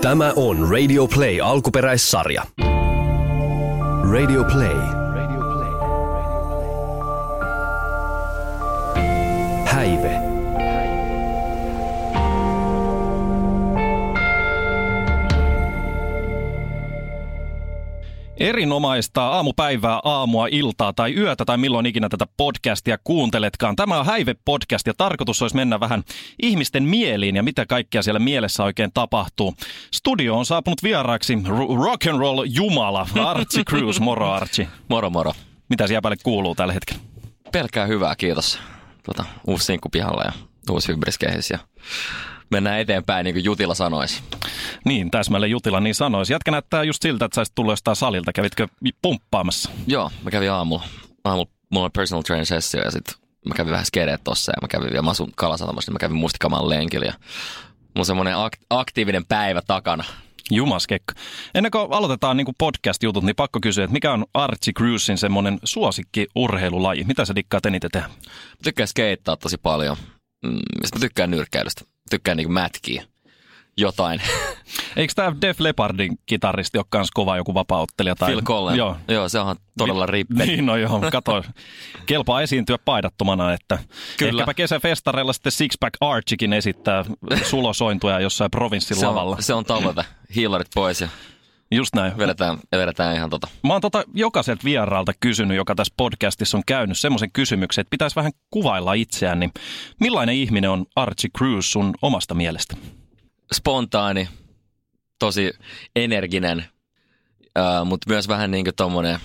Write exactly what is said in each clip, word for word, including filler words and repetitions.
Tämä on Radio Play alkuperäissarja. Radio Play. Häive. Erinomaista aamupäivää, aamua, iltaa tai yötä tai milloin ikinä tätä podcastia kuunteletkaan. Tämä on Häive-podcast ja tarkoitus olisi mennä vähän ihmisten mieliin ja mitä kaikkea siellä mielessä oikein tapahtuu. Studio on saapunut vieraaksi rock and roll jumala Archie Cruz. Moro Archie. Moro moro. Mitä siellä päälle kuuluu tällä hetkellä? Pelkkää hyvää, kiitos. Tuota, uusi sinkku pihalla ja uusi hybriskehys ja mennään eteenpäin niin kuin Jutila sanoisi. Niin, täsmälleen Jutila niin sanoisi. Jätkä näyttää just siltä, että sä olisit tullut jostain salilta. Kävitkö pumppaamassa? Joo, mä kävin aamulla. Aamulla mulla on personal training sessio ja sit mä kävin vähän skedeet tossa ja mä kävin vielä, mä asun Kalasatamassa, niin mä kävin Mustikamaan lenkillä. Ja mulla on semmoinen ak- aktiivinen päivä takana. Jumaskekka. Ennen kuin aloitetaan niin kuin podcast-jutut, niin pakko kysyä, että mikä on Archie Cruzin semmoinen suosikki-urheilulaji? Mitä sä dikkaat eniten tehdä? Mä tykkään skeittaa tosi paljon. Mm, ja sit mä tykkään nyrkkeilystä. Tykkään niinku mätkiä jotain. Eikö tämä Def Leppardin kitaristi ole kans kova joku vapaa-ottelija? Tai... Phil Collins. Joo. Joo, se onhan todella rippe. Niin, no joo, kato. Kelpaa esiintyä paidattomana, että kyllä. Ehkäpä kesäfestareilla sitten Sixpack Archiekin esittää sulosointuja jossain provinssin se lavalla. On, se on tavoite. Hiilarit pois ja just näin. Vedetään, vedetään ihan tota. Mä oon tota jokaiselta vieraalta kysynyt, joka tässä podcastissa on käynyt semmoisen kysymyksen, että pitäisi vähän kuvailla itseään, niin millainen ihminen on Archie Cruz sun omasta mielestä? Spontaani, tosi energinen, äh, mutta myös vähän niin kuin tommonen,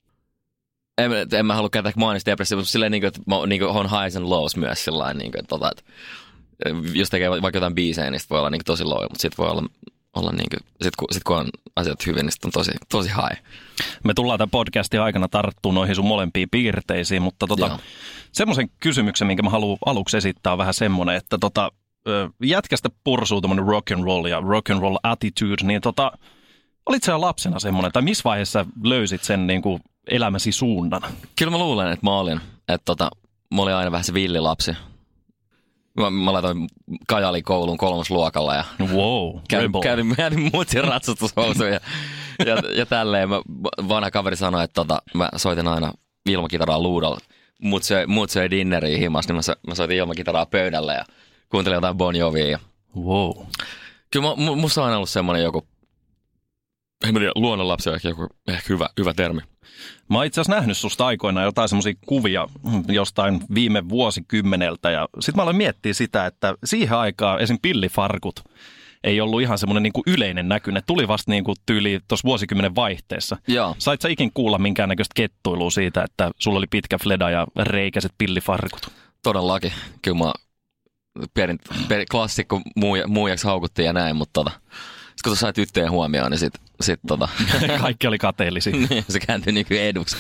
en, en mä halua käyttää maanisdepressiivista, mutta silleen niin kuin, että mä niin kuin on highs and lows myös sillain, niin kuin, että, tota, että jos tekee vaikka jotain biisejä, niin sit voi olla niin kuin tosi low, mutta sit voi olla olla niin kuin, sit kun, sit kun on asiat hyvin, niin sit on tosi, tosi high. Me tullaan tämän podcastin aikana tarttua noihin sun molempiin piirteisiin, mutta tota, semmoisen kysymyksen, minkä mä haluan aluksi esittää, on vähän semmoinen, että tota, jätkästä pursuu tommonen rock and roll ja rock and roll attitude, niin tota, olit sä lapsena semmoinen, tai missä vaiheessa löysit sen niin kuin elämäsi suunnan? Kyllä mä luulen, että mä olin, että tota, mä olin aina vähän se villilapsi. Mä, mä laitoin Kajali kouluun kolmosluokalla ja wow, kävin, kävin, kävin mutsin ratsastushousuun ja, ja, ja tälleen. Mä, vanha kaveri sanoi, että tota, mä soitin aina ilmakitaraa luudalla. Mut söi, mut söi dinneriin himas, niin mä, mä soitin ilmakitaraa pöydälle ja kuuntelin jotain Bon Jovia. Ja wow. Kyllä mä, musta on aina ollut semmoinen joku, en mä tiedä, luonnonlapsi on ehkä joku ehkä hyvä, hyvä termi. Mä oon itse asiassa nähnyt susta aikoinaan jotain semmoisia kuvia jostain viime vuosikymmeneltä ja sit mä aloin miettiä sitä, että siihen aikaan esim. Pillifarkut ei ollut ihan semmoinen niinku yleinen näky. Ne tuli vasta niinku tyyli tuossa vuosikymmenen vaihteessa. Joo. Sait sä ikin kuulla minkäännäköistä kettuilua siitä, että sulla oli pitkä fleda ja reikäiset pillifarkut? Todellakin. Kyllä mä perin, perin, klassikko muuja, muujaksi haukuttiin ja näin, mutta tota, sit kun sai tyttöjen huomioon, niin sit, sit tota... kaikki oli kateellisia. Se kääntyi niin kuin eduksi.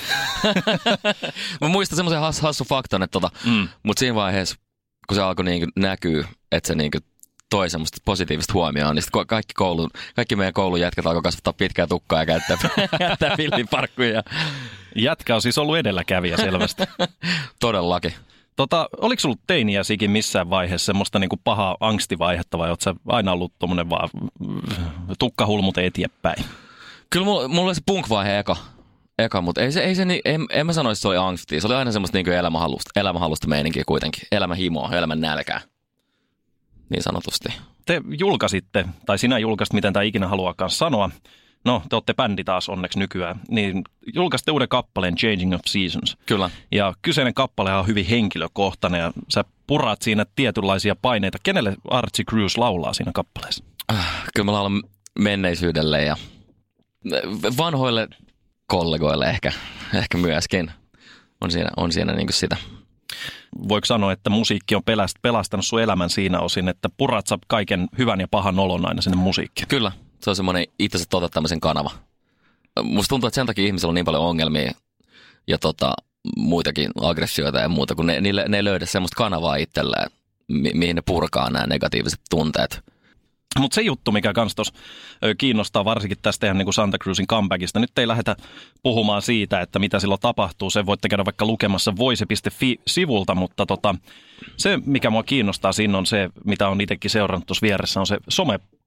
Mä muistan semmoisen has, hassu faktan, että tota, mm. mutta siinä vaiheessa, kun se alkoi niin näkyä, että se niin toi semmoista positiivista huomioon, niin sitten kaikki, koulun, kaikki meidän koulun jätkät alkoi kasvattaa pitkää tukkaa ja käyttää, käyttää pilliparkkuja. Jätkä on siis ollut edelläkävijä selvästi. Todellakin. Tota, oliko sulla teiniäsikin missään vaiheessa semmoista niinku pahaa angstivaihetta vai ootko sä aina ollut tommonen vaan tukkahulmut eteenpäin? Kyllä mulla, mulla oli se punk-vaihe eka, eka mutta ei se, ei se, en, en mä sanoisi, että se oli angstia. Se oli aina semmoista niinku elämänhalusta, elämänhalusta meininkiä kuitenkin. Elämänhimoa, elämän nälkää, niin sanotusti. Te julkaisitte, tai sinä julkaisit, miten tämä ikinä haluaakaan sanoa. No, te olette bändi taas onneksi nykyään. Niin julkaisitte uuden kappaleen Changing of Seasons. Kyllä. Ja kyseinen kappale on hyvin henkilökohtainen ja sä puraat siinä tietynlaisia paineita. Kenelle Archie Cruz laulaa siinä kappaleessa? Kyllä mä laulan menneisyydelle ja vanhoille kollegoille ehkä, ehkä myöskin. On siinä, on siinä niin kuin sitä. Voiko sanoa, että musiikki on pelastanut sun elämän siinä osin, että purat sä kaiken hyvän ja pahan olon aina sinne musiikkiin? Kyllä. Se on semmoinen itsensä toteuttamisen kanava. Musta tuntuu, että sen takia ihmisillä on niin paljon ongelmia ja tota, muitakin aggressioita ja muuta, kun ne, ne, ne ei löydä semmoista kanavaa itselleen, mi- mihin ne purkaa nämä negatiiviset tunteet. Mutta se juttu, mikä kans tos kiinnostaa varsinkin tästä ihan niin kuin Santa Cruzin comebackista. Nyt ei lähdetä puhumaan siitä, että mitä silloin tapahtuu. Sen voitte käydä vaikka lukemassa voise piste fi-sivulta, mutta tota, se, mikä mua kiinnostaa siinä on se, mitä on itsekin seurannut tuossa vieressä, on se some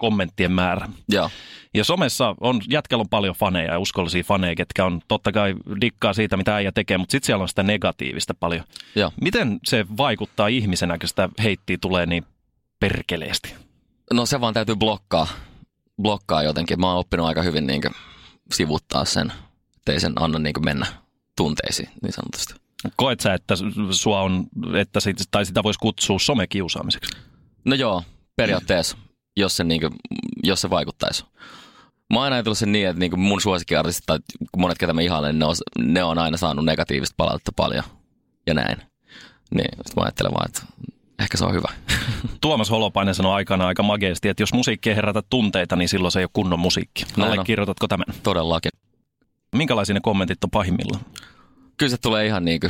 kommenttien määrä. Joo. Ja somessa on, jätkällä on paljon faneja ja uskollisia faneja, ketkä on totta kai dikkaa siitä, mitä äijä tekee, mutta sitten siellä on sitä negatiivista paljon. Joo. Miten se vaikuttaa ihmisenä, kun sitä heittiä tulee niin perkeleesti? No se vaan täytyy blokkaa. Blokkaa jotenkin. Mä oon oppinut aika hyvin niin sivuttaa sen, ettei sen anna niin mennä tunteisiin, niin sanotusti. Koet sä, että sua on, että sit, tai sitä voisi kutsua somekiusaamiseksi? No joo, periaatteessa, jos se, niin kuin, jos se vaikuttaisi. Mä oon aina ajatellut sen niin, että niin mun suosikkiartistit tai monet, ketä mä ihailen, ne on, ne on aina saanut negatiivista palautetta paljon ja näin. Niin sit mä ajattelen vaan, että ehkä se on hyvä. Tuomas Holopainen sanoi aikanaan aika mageesti, että jos musiikki ei herätä tunteita, niin silloin se ei ole kunnon musiikki. Allekirjoitatko tämän? Todellakin. Minkälaisia ne kommentit on pahimmillaan? Kyllä se tulee ihan niinku,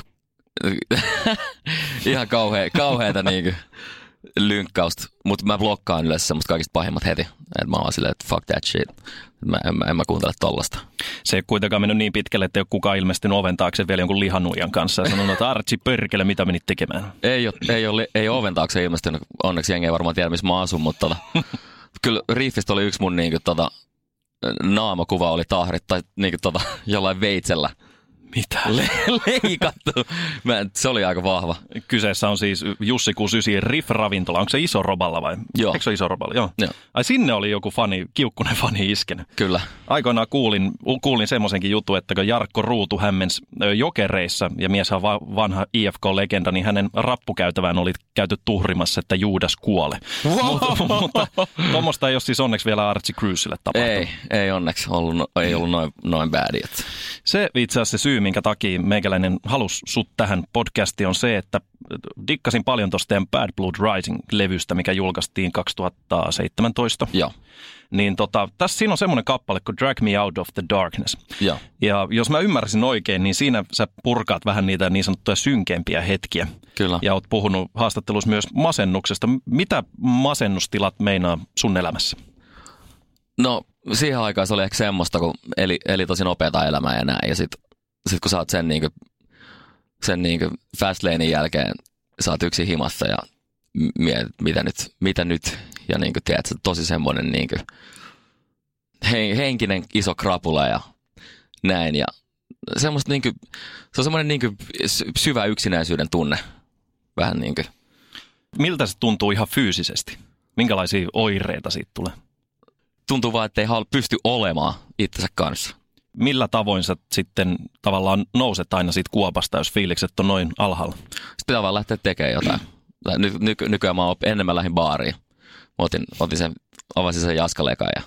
ihan kauhea, kauheata niinku lynkkausta, mutta mä blokkaan yleensä semmoista kaikista pahimmat heti. Et mä oon silleen, että fuck that shit. Mä, en, mä, en mä kuuntele tollasta. Se ei kuitenkaan mennyt niin pitkälle, että ei ole kukaan ilmestynyt oven taakse vielä jonkun lihanuijan kanssa ja sanonut, että Artsi pörkele, mitä menit tekemään? Ei ole, ei ole, ei ole oven taakse ilmestynyt. Onneksi jengi ei varmaan tiedä, missä mä asun, mutta tota, kyllä Riffistä oli yksi mun niinku, tota, naamakuva oli tahrit tai niinku, tota, jollain veitsellä. Mitä? Le- leikattu. Mä, se oli aika vahva. Kyseessä on siis Jussi kuusikymmentäyhdeksän Riff-ravintola. Onko se Iso Roballa vai? Joo. Eikö se Iso Roballa? Joo. Joo. Ai sinne oli joku fani, kiukkunen fani iskenyt. Kyllä. Aikoinaan kuulin, kuulin semmoisenkin jutun, että kun Jarkko Ruutu hämmensi Jokereissa, ja mies on vanha I F K-legenda, niin hänen rappukäytävään oli käyty tuhrimassa, että Juudas kuole. Wow. Mutta, mutta tuommoista ei ole siis onneksi vielä Archie Cruiselle tapahtunut. Ei, ei onneksi ollut, ei ollut noin, noin bad. Se itse asiassa se syy, minkä takia meikäläinen halusi sut tähän podcastiin, on se, että dikkasin paljon tuosta teidän Bad Blood Rising-levystä, mikä julkaistiin kaksituhattaseitsemäntoista. Joo. Niin tota, tässä siinä on semmoinen kappale kuin Drag Me Out of the Darkness. Joo. Ja jos mä ymmärsin oikein, niin siinä sä purkaat vähän niitä niin sanottuja synkempiä hetkiä. Kyllä. Ja oot puhunut haastattelussa myös masennuksesta. Mitä masennustilat meinaa sun elämässä? No siihen aikaan se oli ehkä semmoista, kun eli, eli tosi nopeata elämää ja näin. Ja sit, sit kun sä oot sen, niinku, sen niinku fast lanein jälkeen, sä oot yksin himassa ja mietit, mitä nyt, mitä nyt. Ja niinku, tiedät, se tosi semmoinen niinku, henkinen iso krapula ja näin. Ja semmoista niinku, se on semmoinen niinku syvä yksinäisyyden tunne. Vähän niinku. Miltä se tuntuu ihan fyysisesti? Minkälaisia oireita siitä tulee? Tuntuu vaan, että ei pysty olemaan itsensä kanssa. Millä tavoin sä sitten tavallaan nouset aina siitä kuopasta, jos fiilikset on noin alhaalla? Sitten pitää vaan lähteä tekemään jotain. Ny, ny, nykyään mä oon enemmän lähdin baariin. Mä otin, otin sen, avasin sen jaskalekan ja...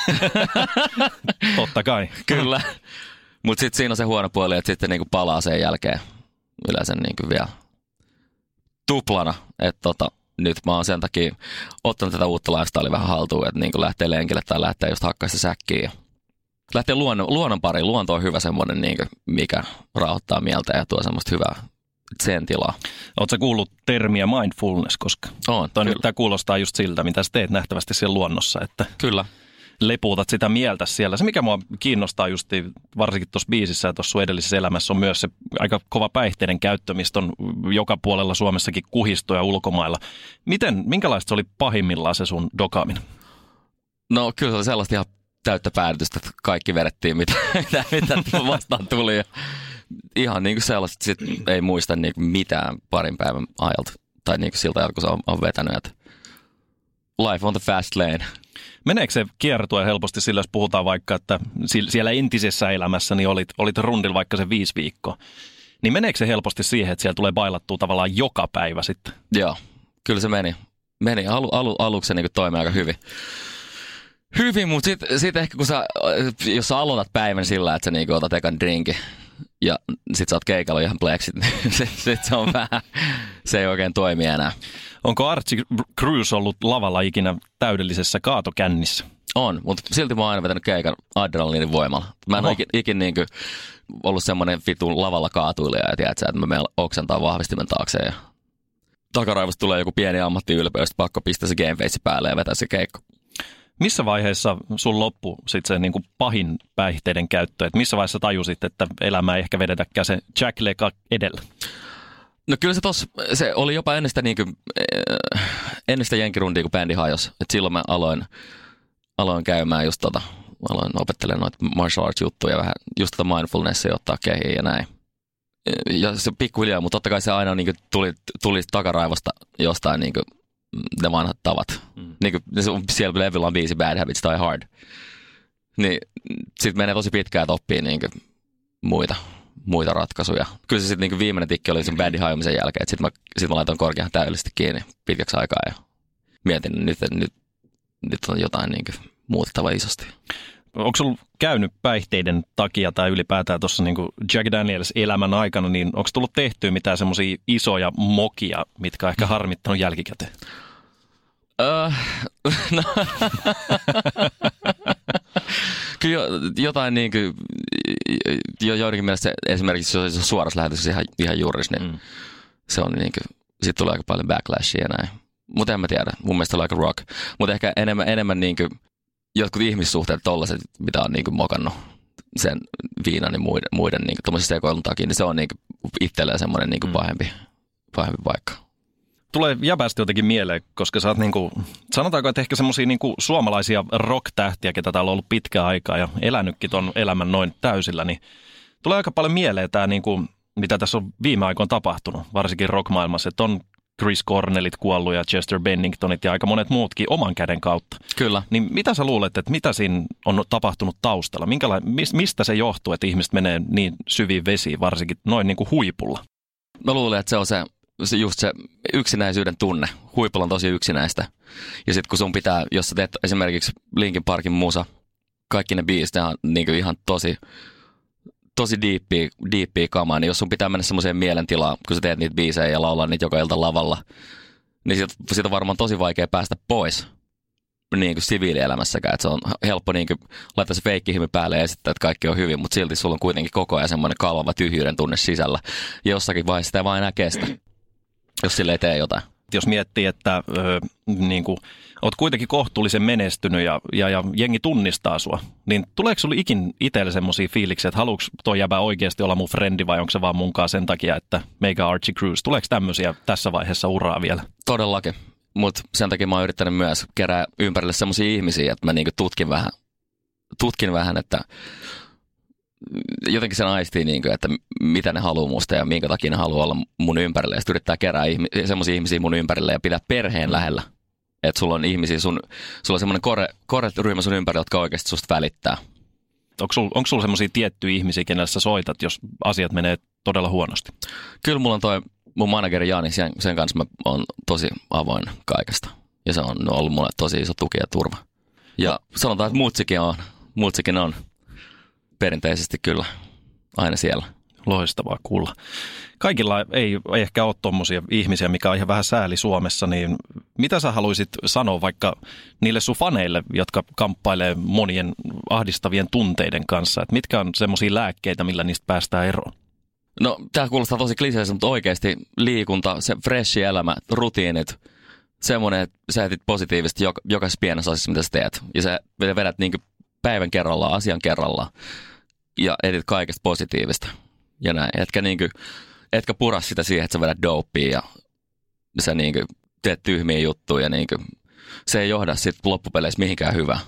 Totta kai. Kyllä. Mutta sitten siinä on se huono puoli, että sitten niinku palaa sen jälkeen yleensä niinku vielä tuplana. Että tota, nyt mä oon sen takia ottanut tätä uutta lifestylea vähän haltuun, että niinku lähtee lenkille tai lähtee just hakkaa sitä säkkiä ja lähtee luonnon, luonnon pariin. Luonto on hyvä semmoinen, niinku, mikä rauhoittaa mieltä ja tuo semmoista hyvää sen tilaa. Oletko sä kuullut termiä mindfulness, koska on, tämä kuulostaa just siltä, mitä sä teet nähtävästi siellä luonnossa, että kyllä. Lepuutat sitä mieltä siellä. Se, mikä mua kiinnostaa just varsinkin tuossa biisissä ja tuossa sun edellisessä elämässä, on myös se aika kova päihteiden käyttö, mistä on joka puolella Suomessakin kuhistoja ulkomailla. Miten, minkälaista se oli pahimmillaan se sun dokaaminen? No kyllä se oli sellaista ihan täyttä päädytystä, että kaikki vedettiin, mitä, mitä, mitä vastaan tuli. Ja ihan niin kuin sellaista, sit ei muista niin kuin mitään parin päivän ajalta. Tai niin kuin siltä ajalta, kun se on, on vetänyt. Että life on the fast lane. Meneekö se kiertue helposti sillä, jos puhutaan vaikka, että siellä entisessä elämässä niin olit, olit rundilla vaikka se viisi viikkoa. Niin meneekö se helposti siihen, että siellä tulee bailattua tavallaan joka päivä sitten? Joo, kyllä se meni. Meni. Alu, alu, aluksi se niin toimi aika hyvin. Hyvin, mutta sitten sit ehkä kun sä, jos sä aloitat päivän sillä, että sä niin otat ekan drinkin ja sit sä oot keikalla ihan pleksit, niin sit, sit se on vähän, se ei oikein toimi enää. Onko Archie Cruise ollut lavalla ikinä täydellisessä kaatokännissä? On, mutta silti mä oon aina vetänyt keikan adrenaliinin voimalla. Mä en ole ikin, ikin niin kuin ollut semmoinen vitun lavalla kaatuilija ja tiedät sä, että mä menen oksentaa vahvistimen taakse ja takaraivosta tulee joku pieni ammattiylpeys, pakko pistää se gameface päälle ja vetää se keikko. Missä vaiheessa sun loppu sit se niin kuin pahin päihteiden käyttö? Et missä vaiheessa tajusit, että elämä ei ehkä vedetäkään se Jack Leka edellä? No kyllä se tossa, se oli jopa ennen sitä, niin kuin, ennen sitä jenkirundia, kun bändi hajosi. Et silloin mä aloin aloin käymään just tota, aloin opettelemaan noita martial arts juttuja vähän, just tota mindfulnessia ottaa kehiin ja näin. Ja se pikkuhiljaa, mutta totta kai se aina niin tuli, tuli takaraivosta jostain niin ne vanhat tavat. Mm. Niin kuin, siellä levyllä on biisi Bad Habits Die Hard. Niin sitten menee tosi pitkään, että oppii niin muita, muita ratkaisuja. Kyllä se sitten niin viimeinen tikki oli sen bändin hajumisen jälkeen. Sitten mä, sit mä laitoin korkean täydellisesti kiinni pitkäksi aikaa ja mietin, että nyt, nyt, nyt on jotain niin muutettava isosti. Onko sulla käynyt päihteiden takia tai ylipäätään tuossa niin Jack Daniels elämän aikana, niin onko tullut tehtyä mitään semmoisia isoja mokia, mitkä on ehkä harmittanut jälkikäteen? Uh, no. Kyllä jotain niin kuin, jo, joidenkin mielestä esimerkiksi se on suorassa lähetyksessä ihan, ihan juuris, niin mm. se on niin kuin, siitä tulee aika paljon backlashia ja näin. Mutta en mä tiedä, mun mielestä on aika rock. Mutta ehkä enemmän, enemmän niin kuin, jotkut ihmissuhteet tollaset, mitä on niin kuin mokannut sen viinan ja muiden, muiden niin kuin sekoilun takia, niin se on niin kuin itselleen semmoinen niin kuin pahempi, pahempi paikka. Tulee jäbästi jotenkin mieleen, koska sä oot niinku, sanotaanko, että ehkä semmosia niinku suomalaisia rock-tähtiä, ketä täällä on ollut pitkään aikaa ja elänytkin ton elämän noin täysillä, niin tulee aika paljon mieleen tää niinku, mitä tässä on viime aikoina tapahtunut, varsinkin rock-maailmassa, että on Chris Cornellit kuollut ja Chester Benningtonit ja aika monet muutkin oman käden kautta. Kyllä. Niin mitä sä luulet, että mitä siinä on tapahtunut taustalla? Minkäla- mistä se johtuu, että ihmiset menee niin syviin vesiin, varsinkin noin niinku huipulla? Mä luulen, että se on se Se just se yksinäisyyden tunne. Huipulla on tosi yksinäistä. Ja sitten kun sun pitää, jos sä teet esimerkiksi Linkin Parkin musa, kaikki ne biisit, ne on niin ihan tosi, tosi diippiä, diippiä kamaa, niin jos sun pitää mennä semmoiseen mielentilaan, kun sä teet niitä biisejä ja laulaa niitä joka ilta lavalla, niin siitä, siitä on varmaan tosi vaikea päästä pois niin kuin siviilielämässäkään. Et se on helppo niin kuin laittaa se feikkihimi päälle ja esittää, että kaikki on hyvin, mutta silti sulla on kuitenkin koko ajan semmoinen kalvava tyhjyyden tunne sisällä. Ja jossakin vaiheessa sitä ei vaan enää kestä, jos sille ei tee jotain. Jos miettii, että ö, niin kuin, oot kuitenkin kohtuullisen menestynyt ja, ja, ja jengi tunnistaa sua, niin tuleeko sulla ikin itselle semmoisia fiiliksiä, että haluuks toi jäbä oikeasti olla mun frendi vai onko se vaan munkaan sen takia, että meikä Archie Cruz? Tuleeko tämmöisiä tässä vaiheessa uraa vielä? Todellakin, mutta sen takia mä oon yrittänyt myös kerää ympärille semmoisia ihmisiä, että mä niinku tutkin vähän, tutkin vähän, että jotenkin sen aistii, niin kuin, että mitä ne haluaa musta ja minkä takia ne haluaa olla mun ympärille. Ja sitten yrittää kerää ihmi- semmoisia ihmisiä mun ympärille ja pitää perheen lähellä. Että sulla on ihmisiä, sun, sulla on semmoinen kore, kore ryhmä sun ympärillä, jotka oikeasti susta välittää. Onko sulla, onko sulla semmoisia tiettyjä ihmisiä, kenelle sä soitat, jos asiat menee todella huonosti? Kyllä mulla on toi mun manageri Jani, sen, sen kanssa mä oon tosi avoin kaikesta. Ja se on ollut mulle tosi iso tuki ja turva. Ja sanotaan, että muutsikin on. Muutsikin on. Perinteisesti kyllä, aina siellä. Loistavaa kuulla. Kaikilla ei, ei ehkä ole tommosia ihmisiä, mikä on ihan vähän sääli Suomessa, niin mitä sä haluaisit sanoa vaikka niille sun faneille, jotka kamppailee monien ahdistavien tunteiden kanssa, että mitkä on semmosia lääkkeitä, millä niistä päästään eroon? No, tää kuulostaa tosi kliseistä, mutta oikeasti liikunta, se freshi elämä, rutiinit, semmoinen, että sä etit positiivisesti joka, jokaisessa pienessä asiassa, mitä sä teet, ja sä vedät niinku päivän kerrallaan, asian kerrallaan ja etit kaikesta positiivista ja näin. Etkä, niinku, etkä pura sitä siihen, että sä vedät dopea ja sä niinku teet tyhmiä juttuja ja niinku, se ei johda sitten loppupeleissä mihinkään hyvään.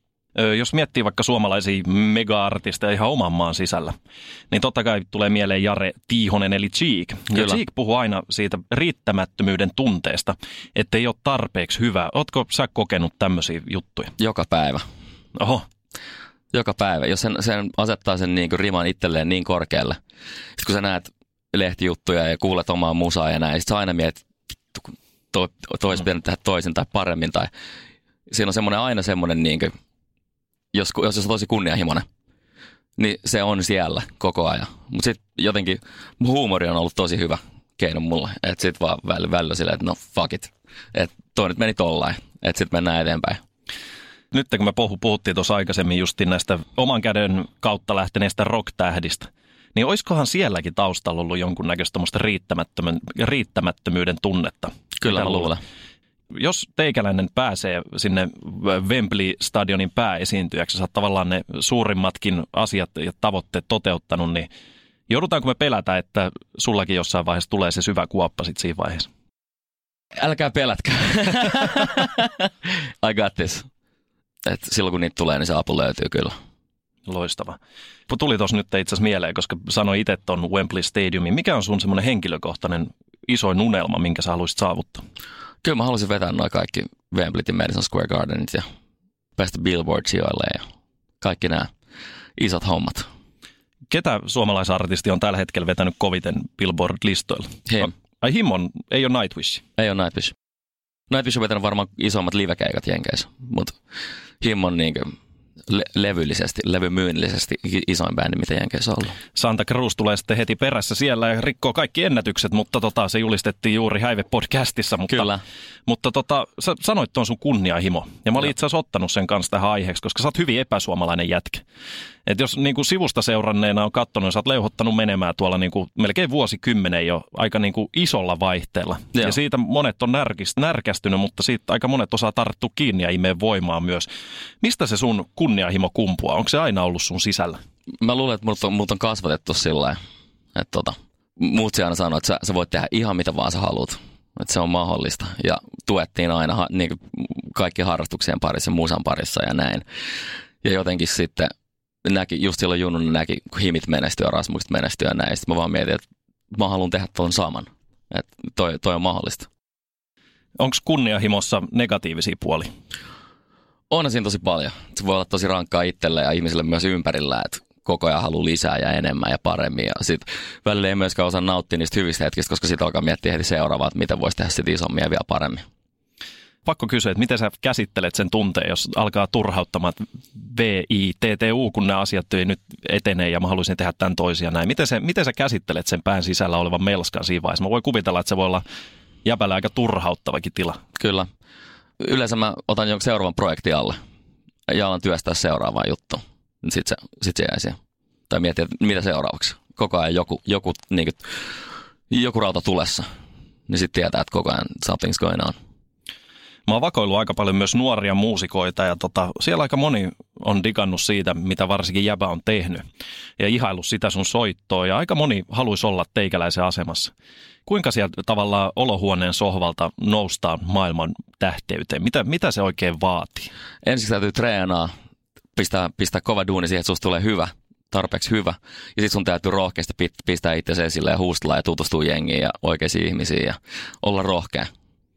Jos miettii vaikka suomalaisia mega-artisteja ihan oman maan sisällä, niin totta kai tulee mieleen Jare Tiihonen eli Cheek. Ja Cheek puhuu aina siitä riittämättömyyden tunteesta, ettei ole tarpeeksi hyvä. Ootko sä kokenut tämmöisiä juttuja? Joka päivä. Oho. Joka päivä. Jos sen, sen asettaa sen niin kuin riman itselleen niin korkealle, sitten kun sä näet lehtijuttuja ja kuulet omaa musaa ja näin, sitten sä aina mietit, kun to, to, olisi pitänyt tehdä toisin tai paremmin. Tai siinä on semmoinen aina semmoinen, niin kuin, jos, jos on tosi kunnianhimoinen, niin se on siellä koko ajan. Mutta sitten jotenkin huumori on ollut tosi hyvä keino mulle. Että sitten vaan välillä, välillä silleen, että no fuck it. Että toi nyt meni tollain. Että sitten mennään eteenpäin. Nyt kun me puhuttiin tuossa aikaisemmin justiin näistä oman käden kautta lähteneistä rock-tähdistä, niin olisikohan sielläkin taustalla ollut jonkunnäköistä tommoista riittämättömyyden tunnetta? Kyllä mä luulen. Jos teikäläinen pääsee sinne Wembley-stadionin pääesiintyjäksi, sä oot tavallaan ne suurimmatkin asiat ja tavoitteet toteuttanut, niin joudutaanko me pelätä, että sullakin jossain vaiheessa tulee se syvä kuoppa sit siinä vaiheessa? Älkää pelätkää. I got this. Et silloin kun niitä tulee, niin se apu löytyy kyllä. Loistava. Tuli tuossa nyt itse asiassa mieleen, koska sanoin itse tuon Wembley Stadiumin. Mikä on sun semmoinen henkilökohtainen isoin unelma, minkä sä haluaisit saavuttaa? Kyllä mä haluaisin vetää noin kaikki Wembleyt ja Madison Square Gardenit ja päästä Billboard-sijoille ja kaikki nämä isot hommat. Ketä suomalaisartisti on tällä hetkellä vetänyt koviten Billboard-listoilla? Him. Ai Himon, ei ole Nightwish? Ei ole Nightwish. Nightwish on vetänyt varmaan isommat livekeikat Jenkeissä, mutta Him on niinkö le- levyllisesti, levymyynnillisesti isoin bändi, mitä Jenkeissä on ollut. Santa Cruz tulee sitten heti perässä siellä ja rikkoo kaikki ennätykset, mutta tota, se julistettiin juuri Häive-podcastissa. Mutta, Kyllä. Mutta tota, sä sanoit tuon sun kunnianhimo. Ja mä olin itse asiassa ottanut sen kanssa tähän aiheeksi, koska sä oot hyvin epäsuomalainen jätkä. Et jos niin kuin sivusta seuranneena on katsonut, sä oot leuhottanut menemään tuolla niin kuin melkein vuosikymmenen jo aika niin kuin isolla vaihteella. Joo. Ja siitä monet on närkist, närkästynyt, mutta siitä aika monet osaa tarttua kiinni ja imee voimaa myös. Mistä se sun kunnianhimo kumpuaa? Onko se aina ollut sun sisällä? Mä luulen, että mut on, mut on kasvatettu sillä lailla, että tota, mutsi aina sanoo, että sä, sä voit tehdä ihan mitä vaan sä haluat. Että se on mahdollista. Ja tuettiin aina ha, niin kuin kaikki harrastuksien parissa, musan parissa ja näin. Ja jotenkin sitten näki, just silloin junnuna näki, kun himit menestyy ja Rasmukset menestyy ja näin. Sitten mä vaan mietin, että mä haluan tehdä tuon saman. Että toi, toi on mahdollista. Onko kunnianhimossa negatiivisia puolia? On siinä tosi paljon. Se voi olla tosi rankkaa itselle ja ihmisille myös ympärillä, että koko ajan haluaa lisää ja enemmän ja paremmin. Ja sitten välillä ei myöskään osaa nauttia niistä hyvistä hetkistä, koska sitten alkaa miettiä heti seuraavaa, että miten voisi tehdä sitten isommin ja vielä paremmin. Pakko kysyä, että miten sä käsittelet sen tunteen, jos alkaa turhauttamaan, että V I T T U, kun nämä asiat ei nyt etenee ja mä haluaisin tehdä tämän toisia näin. Miten, se, miten sä käsittelet sen pään sisällä olevan melskan siinä vaiheessa? Mä voin kuvitella, että se voi olla jäpällä aika turhauttavakin tila. Kyllä. Yleensä mä otan jonkun seuraavan projektin alle ja alan työstää seuraavaa juttua. Sitten se, sit se jäi siihen. Tai miettiä, että mitä seuraavaksi. Koko ajan joku, joku, niin kuin, joku rauta tulessa. Niin sitten tietää, että koko ajan something's going on. Mä oon vakoillut aika paljon myös nuoria muusikoita ja tota, siellä aika moni on digannut siitä, mitä varsinkin jäbä on tehnyt. Ja ihaillut sitä sun soittoa ja aika moni haluaisi olla teikäläisen asemassa. Kuinka sieltä tavallaan olohuoneen sohvalta noustaan maailman tähteyteen? Mitä, mitä se oikein vaatii? Ensiksi täytyy treenaa, pistää, pistää kova duuni siihen, että susta tulee hyvä, tarpeeksi hyvä. Ja sitten sun täytyy rohkeasti pistää itsesi esille ja huustella ja tutustua jengiin ja oikeisiin ihmisiin ja olla rohkea.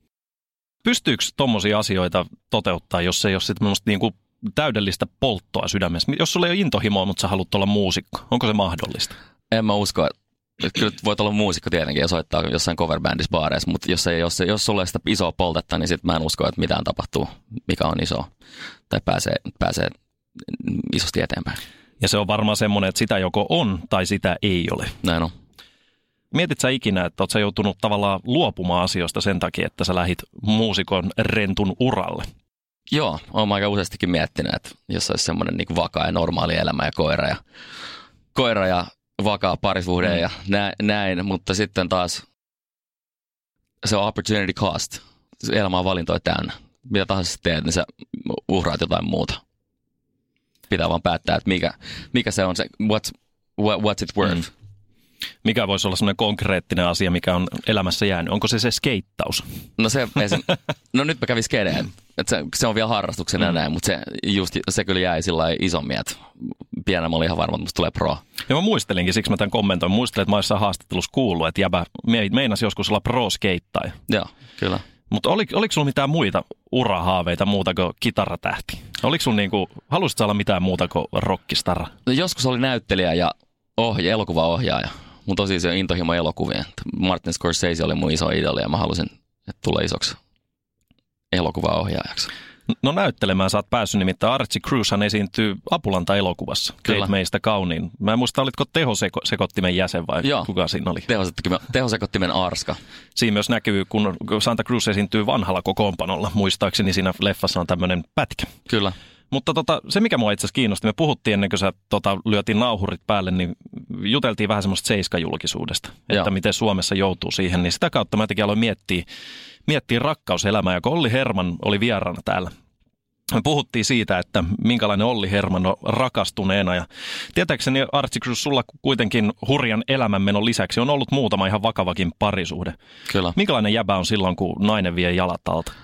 Pystyykö tommosia asioita toteuttaa, jos ei ole sitten niinku täydellistä polttoa sydämessä? Jos sulla ei ole intohimoa, mutta sä haluat olla muusikko, onko se mahdollista? En mä usko, että kyllä voit olla muusikko tietenkin ja soittaa jossain coverbändissä baareissa, mutta jos, ei, jos, jos sulla ei sitä isoa poltetta, niin sit mä en usko, että mitään tapahtuu, mikä on iso tai pääsee, pääsee isosti eteenpäin. Ja se on varmaan semmoinen, että sitä joko on tai sitä ei ole. Näin on. Mietit sä ikinä, että oot sä joutunut tavallaan luopumaan asioista sen takia, että sä lähit muusikon rentun uralle? Joo, olen aika useastikin miettinyt, että jos olisi semmoinen niin kuin vakaa ja normaali elämä ja koira ja, koira ja vakaa parisuhde mm. ja nä, näin, mutta sitten taas se on opportunity cost. Elämä on valintoja täynnä. Mitä tahansa sä teet, niin sä uhraat jotain muuta. Pitää vaan päättää, että mikä, mikä se on se, what's, what, what's it worth. Mm. Mikä voisi olla semmoinen konkreettinen asia, mikä on elämässä jäänyt? Onko se se skeittaus? No se, esim, no nyt mä kävin skedeen. Se, se on vielä harrastuksena mm. näin, mutta se, just, se kyllä jäi sillä lailla isommin, että pienellä mä olin ihan varma, että musta tulee pro. Ja mä muistelinkin, siksi mä tämän kommentoin. Muistelin, että mä olisin haastattelussa kuullut, että jäbä meinasi joskus olla pro-skeittaja. Joo, kyllä. Mutta oliko, oliko sulla mitään muita urahaaveita muuta kuin kitaratähti? Oliko sulla niinku, halusitko olla mitään muuta kuin rockistara? No joskus oli näyttelijä ja ohja, elokuvaohjaaja. Mun tosi se intohimo elokuvien. Martin Scorsese oli mun iso idoli ja mä halusin, että tulee isoksi elokuvaohjaajaksi. No näyttelemään sä oot päässyt, nimittäin Archie Cruzhan esiintyy Apulanta-elokuvassa. Kyllä. Teit meistä kauniin. Mä en muista, olitko tehosekottimen jäsen vai Joo. kuka siinä oli? Tehosekottimen, tehosekottimen arska. Siinä myös näkyy, kun Santa Cruz esiintyy vanhalla kokoonpanolla. Muistaakseni siinä leffassa on tämmöinen pätkä. Kyllä. Mutta tota, se, mikä mua itse asiassa kiinnosti, me puhuttiin ennen kuin sä tota, lyötiin nauhurit päälle, niin juteltiin vähän semmoista seiskajulkisuudesta, että Joo. miten Suomessa joutuu siihen. Niin sitä kautta mä jotenkin aloin miettiä, miettiä rakkauselämää, ja kun Olli Herman oli vieraana täällä. Me puhuttiin siitä, että minkälainen Olli Herman on rakastuneena, ja tietääkseni Archie Cruz, sulla kuitenkin hurjan elämänmenon lisäksi on ollut muutama ihan vakavakin parisuhde. Kyllä. Minkälainen jäbä on silloin, kun nainen vie jalat alta?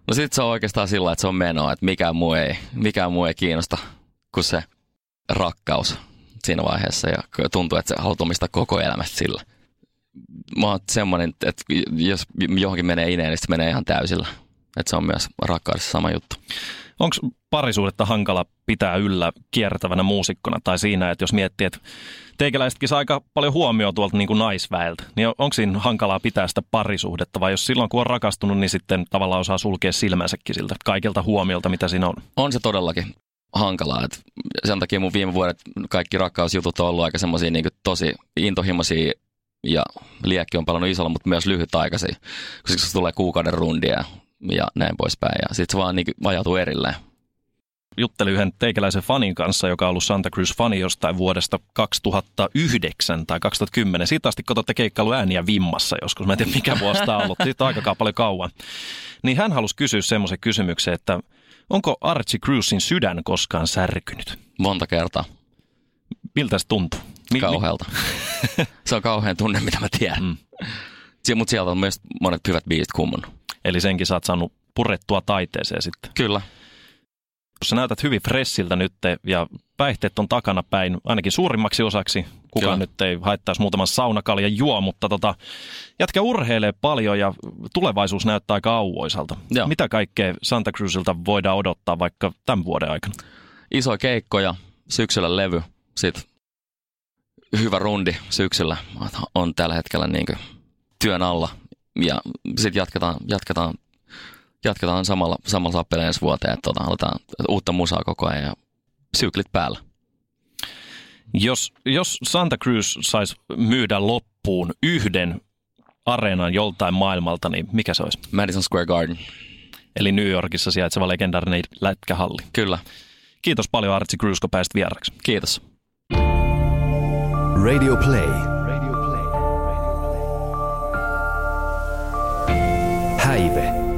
No sit se on oikeastaan sillä, että se on menoa, että mikään muu ei, mikään muu ei kiinnosta kuin se rakkaus siinä vaiheessa ja tuntuu, että se haluat omistaa koko elämästä sillä. Mä oon semmoinen, että jos johonkin menee ineen, niin se menee ihan täysillä. Että se on myös rakkaudessa sama juttu. Onko parisuudetta hankala pitää yllä kiertävänä muusikkona tai siinä, että jos miettii, että teikäläisetkin saa aika paljon huomioon tuolta niin kuin naisväeltä, niin onko siinä hankalaa pitää sitä parisuhdetta vai jos silloin kun on rakastunut, niin sitten tavallaan osaa sulkea silmänsäkin siltä kaikilta huomiolta, mitä siinä on? On se todellakin hankalaa. Et sen takia mun viime vuodet kaikki rakkausjutut on ollut aika semmoisia niin kuin tosi intohimoisia ja liekki on palannut isolla, mutta myös lyhytaikaisia, koska se tulee kuukauden rundia ja näin poispäin. Ja sitten se vaan niin ajautuu erilleen. Juttelin yhden teikäläisen fanin kanssa, joka on ollut Santa Cruz-fani jostain vuodesta kaksituhattayhdeksän tai kaksituhattakymmenen. Siitä asti, kun olette keikkailu ääniä vimmassa joskus, mä en tiedä mikä vuosi tämä on ollut, siitä on aika paljon kauan. Niin hän halusi kysyä semmoisen kysymyksen, että onko Archie Cruzin sydän koskaan särkynyt? Monta kertaa. Miltä se tuntuu? Mi- Kauhealta. Se on kauhean tunne, mitä mä tiedän. Mm. Mutta sieltä on myös monet hyvät biisit kummunut. Eli senkin sä oot saanut purettua taiteeseen sitten. Kyllä. Sä näytät hyvin fressiltä nyt ja päihteet on takana päin, ainakin suurimmaksi osaksi. Kukaan Kyllä. nyt ei haittaisi muutaman saunakaljan juo, mutta tota, jätkä urheilee paljon ja tulevaisuus näyttää aika auvoisalta. Joo. Mitä kaikkea Santa Cruzilta voidaan odottaa vaikka tämän vuoden aikana? Isoja keikkoja, syksyllä levy, sitten hyvä rundi syksyllä on tällä hetkellä niin kuin työn alla ja sitten jatketaan, jatketaan Jatketaan samalla, samalla sappeleen ensi vuoteen, että tota, aletaan uutta musaa koko ajan ja syklit päällä. Jos, jos Santa Cruz saisi myydä loppuun yhden areenan joltain maailmalta, niin mikä se olisi? Madison Square Garden. Eli New Yorkissa sijaitseva legendaarinen lätkähalli. Kyllä. Kiitos paljon Archie Cruz, kun pääsit vieraksi. Kiitos. Radio Play. Häive.